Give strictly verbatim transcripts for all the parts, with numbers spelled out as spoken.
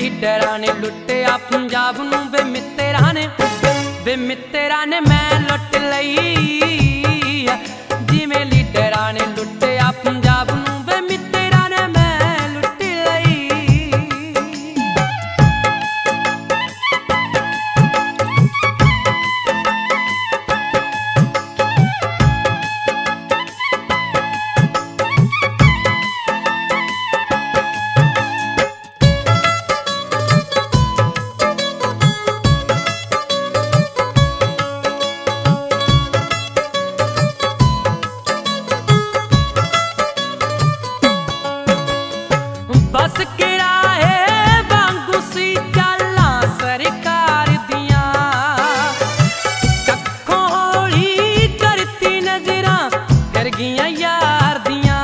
लीडरां ने लुट्टिया पंजाब नूं वे मित्तरां ने वे मित्तरां ने मैं लुट लई। जिवें लीडरां ने लुट्टिया पंजाब नूं वे मित्तरां ने मैं लुट लई। बस किराए वांगू सी चालां सरकार दियां, कक्खों हौली करती नजरां फिर गियां यार दियां।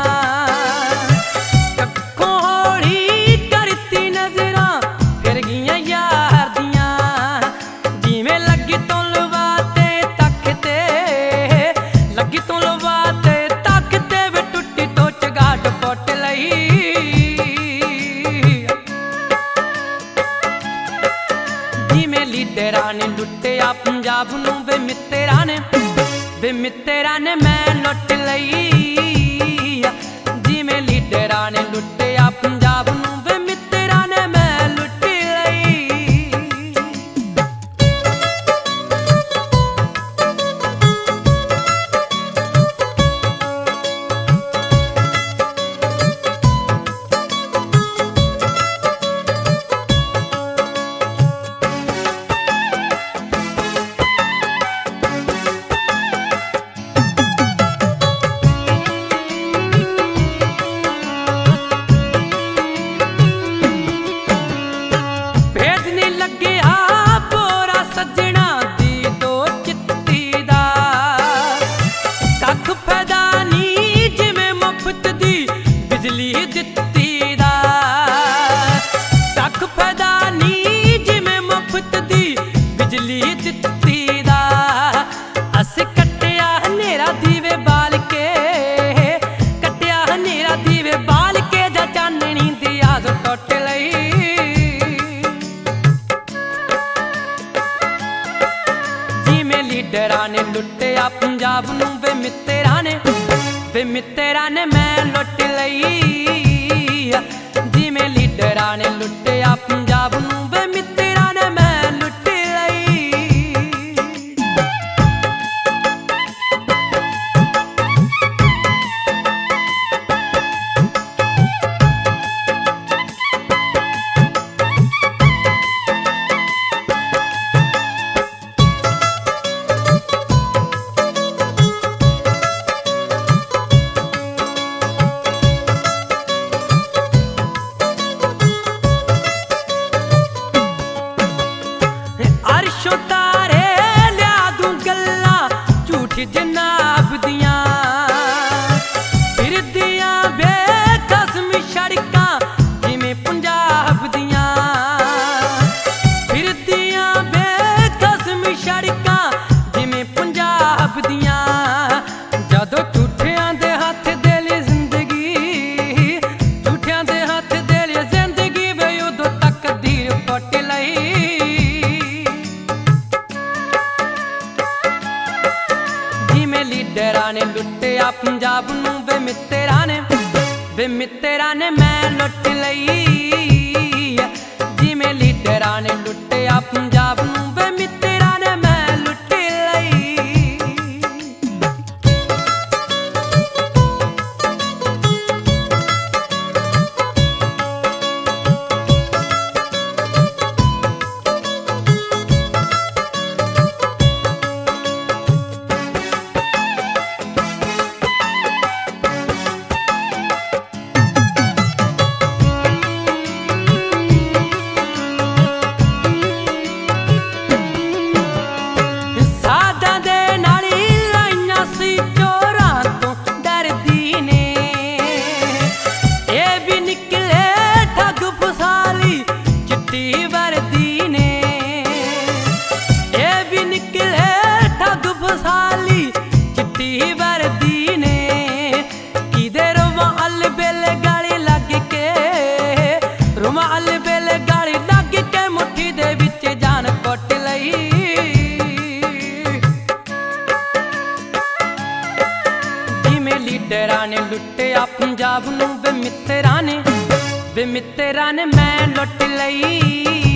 कक्खों हौली करती नजरां फिर गियां यार दियां। जिवें लगी तो लवा ते तकते लगी तो लवा ते तकते वे टुट्टी तो चगाट पुट लई। लीडरां ने लुट्टिया पंजाब नूं वे मित्तरां ने वे मित्तरां ने मैं लुट लई। जिवें लीडरां ने लुट्टिया पंजाब नूं वे मित्तरां ने मैं लुट लई। लीडरां ने लुट्टिया पंजाब नूं वे मित्तरां ने वे मित्तरां ने मैं लुट लई। जिवें लीडरां ने लुट्टिया पंजाब नूं वे मित्तरां ने मैं लुट लई। अरशों तारे लिया दूं गल्लां झूठी जनाब दियां। फिरदियां बेकस्म सड़कां जिवें पंजाब दियां। फिरदियां बेकस्म सड़कां जिवें पंजाब दियां। जदों झूठियां दे हत्थ दे ले जिंदगी झूठियां दे हत्थ दे ले जिंदगी वे उदों तकदीर पुट लई। लीडरां ने लुट्टिया पंजाब नूं वे मित्तरां ने वे मित्तरां ने मैं लुट लई। जिवें लीडरां ने लुट्टिया पंजाब नूं वे मित्तरां ने मैं लुट लई। ਲੀਡਰਾਂ ਨੇ ਲੁੱਟਿਆ ਪੰਜਾਬ ਨੂੰ ਵੇ ਮਿੱਤਰਾਂ ਨੇ ਵੇ ਮਿੱਤਰਾਂ ਨੇ ਮੈਂ ਲੁੱਟ ਲਈ।